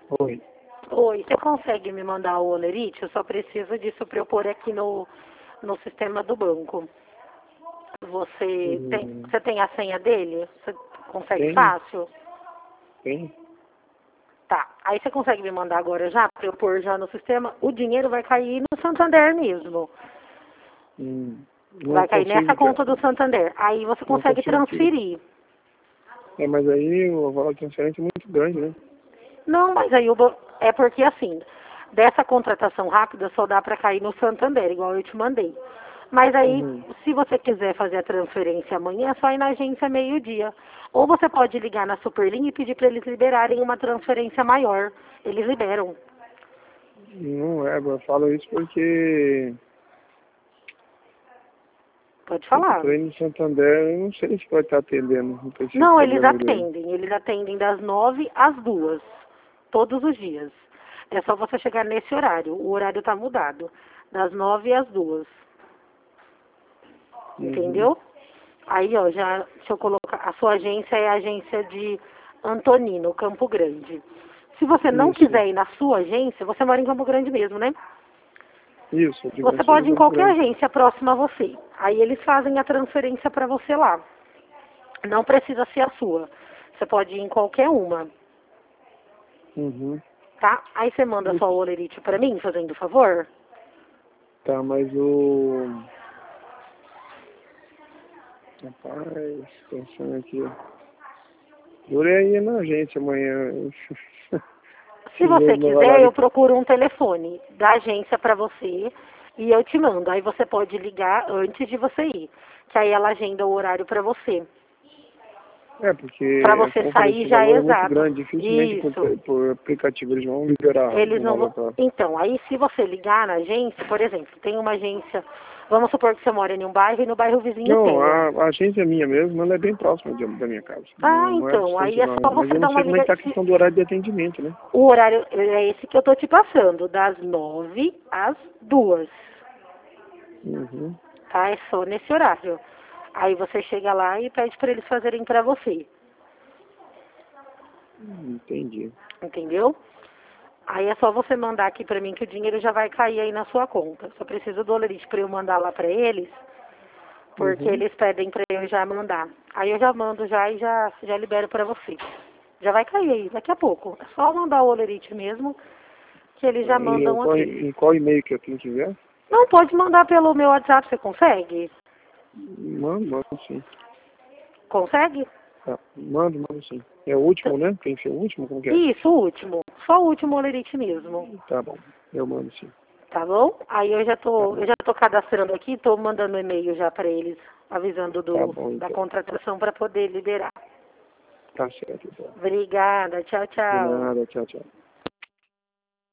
Oi. Oi, você consegue me mandar o Olerite? Eu só preciso disso para eu pôr aqui no sistema do banco. Hum, Você tem a senha dele? Você consegue Tem? fácil? Tem? Tá. Aí você consegue me mandar agora já, para eu pôr já no sistema? O dinheiro vai cair no Santander mesmo. Não Vai cair nessa consigo, conta do Santander. Aí você não consegue consigo tirar. transferir. Mas aí o valor de transferência é muito grande, né? Não, mas aí é porque assim, dessa contratação rápida só dá para cair no Santander, igual eu te mandei. Mas aí, Uhum. se você quiser fazer a transferência amanhã, é só ir na agência meio-dia. Ou você pode ligar na Superlinha e pedir para eles liberarem uma transferência maior. Eles liberam. Não é, eu falo isso porque Pode eu falar. procurei no Santander, eu não sei se vai estar atendendo, não tem esse Não, eles problema daí. atendem. Eles atendem das 9 às 2, todos os dias. É só você chegar nesse horário. O horário está mudado. Das 9 às 2. Uhum. Entendeu? Aí, ó, já, deixa eu colocar. A sua agência é a agência de Antonino, Campo Grande. Se você não Isso, quiser ir na sua agência, você mora em Campo Grande mesmo, né? isso, de Você construção pode de ir em Campo qualquer Grande. agência próxima a você. Aí eles fazem a transferência para você lá. Não precisa ser a sua. Você pode ir em qualquer uma, Uhum. tá? Aí você manda sua olerite para mim, fazendo favor. Tá, mas o... Rapaz, pensando aqui. Dura aí na agência amanhã. Se Esse você mesmo quiser, horário. eu procuro um telefone da agência para você e eu te mando. Aí você pode ligar antes de você ir, que aí ela agenda o horário para você. Para Porque, você como eu falei, sair esse já é valor é muito exato. grande. Dificilmente Isso. por aplicativo eles vão liberar Eles o não valor vão. para... Então, aí se você ligar na agência, por exemplo, tem uma agência, vamos supor que você mora em um bairro e no bairro vizinho Não, tenha. a agência é minha mesmo, ela é bem próxima da minha casa. Ah, Não é então, aí distante é não, só mas você eu dar não uma sei como é que liga. tá a questão do horário de atendimento, né? O horário é esse que eu tô te passando, das 9 às 2. Uhum, Tá? É só nesse horário. Aí você chega lá e pede para eles fazerem para você, entendi. entendeu? Aí é só você mandar aqui para mim que o dinheiro já vai cair aí na sua conta. Só preciso do Olerite para eu mandar lá para eles, porque Uhum. eles pedem para eu já mandar. Aí eu já mando já e já libero para você. Já vai cair aí, daqui a pouco. É só mandar o Olerite mesmo, que eles já mandam aqui. Em qual e-mail que eu tenho que enviar? Não, pode mandar pelo meu WhatsApp, você consegue? Mando sim. Consegue? Tá, mando sim. É o T- último, né? Tem que ser o último? Como que é? Isso, o último. Só o último Olerite mesmo. Tá bom, eu mando sim. Tá bom? Aí Tá eu bom, já tô cadastrando aqui, tô mandando e-mail já para eles, avisando tá bom da então. contratação para poder liberar. Tá certo então. Obrigada, tchau, De tchau. nada, tchau, tchau.